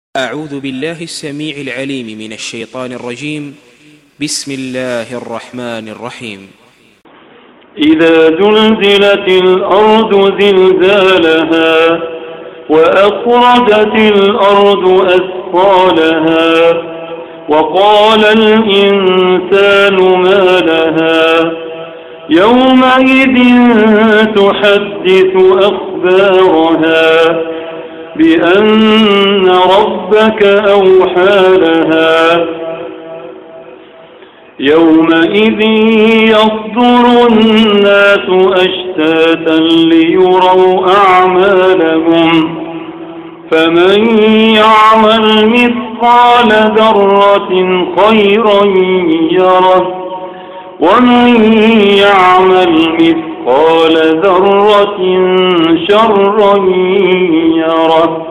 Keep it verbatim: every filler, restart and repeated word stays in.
أعوذ بالله السميع العليم من الشيطان الرجيم. بسم الله الرحمن الرحيم. إذا زلزلت الأرض زلزالها وأخرجت الأرض أثقالها وقال الإنسان ما لها يومئذ تحدث أخبارها بأن ربك أوحى لها يومئذ يصدر الناس أشتاتا ليروا أعمالهم فمن يعمل مثقال ذرة خيرا يره ومن يعمل مثقال ذرة شرا يره